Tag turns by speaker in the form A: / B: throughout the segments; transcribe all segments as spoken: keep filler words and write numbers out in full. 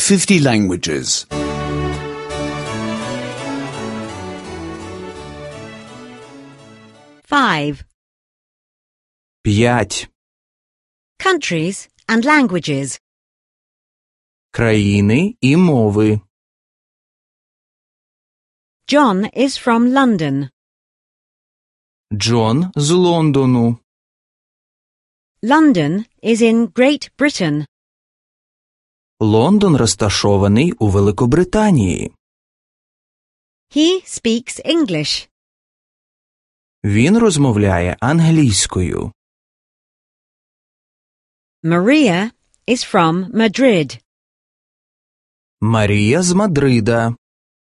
A: fifty languages.
B: five.
C: П'ять.
B: Countries and languages.
C: Країни і мови.
B: John is from London.
C: Джон з Лондону.
B: London is in Great Britain.
C: Лондон розташований у Великобританії.
B: He speaks English.
C: Він розмовляє англійською.
B: Maria is from Madrid.
C: Марія з Мадрида.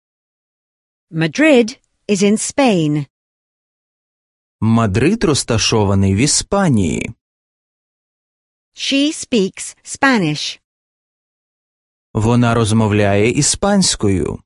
B: Madrid is in Spain.
C: Мадрид розташований в Іспанії.
B: She speaks Spanish.
C: Вона розмовляє іспанською.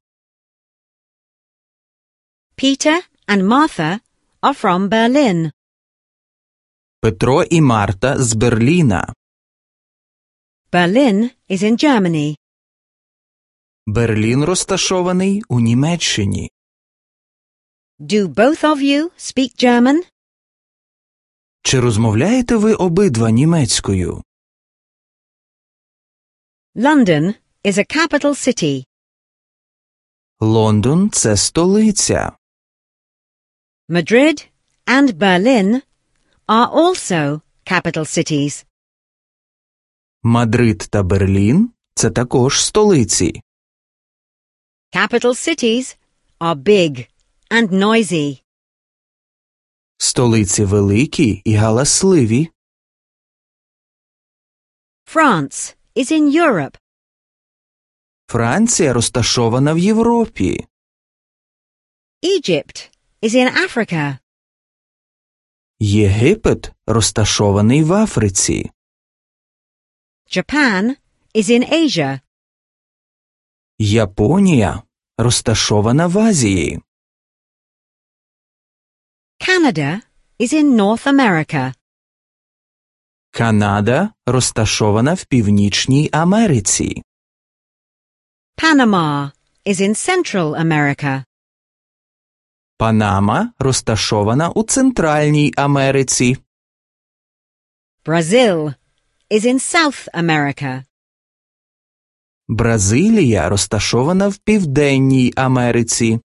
B: Peter and Martha are from Berlin.
C: Петро і Марта з Берліна.
B: Berlin is in Germany.
C: Берлін розташований у Німеччині.
B: Do both of you speak German?
C: Чи розмовляєте ви обидва німецькою?
B: London is a capital city.
C: Лондон – це столиця.
B: Madrid and Berlin are also capital cities.
C: Мадрид та Берлін – це також столиці.
B: Capital cities are big and noisy.
C: Столиці великі і галасливі.
B: France is in Europe.
C: Франція розташована в Європі.
B: Egypt is in Africa.
C: Єгипет розташований в Африці.
B: Japan is in Asia.
C: Японія розташована в Азії.
B: Canada is in North America.
C: Канада розташована в Північній Америці.
B: Panama is in Central America.
C: Панама розташована у Центральній Америці.
B: Brazil is in South America.
C: Бразилія розташована в Південній Америці.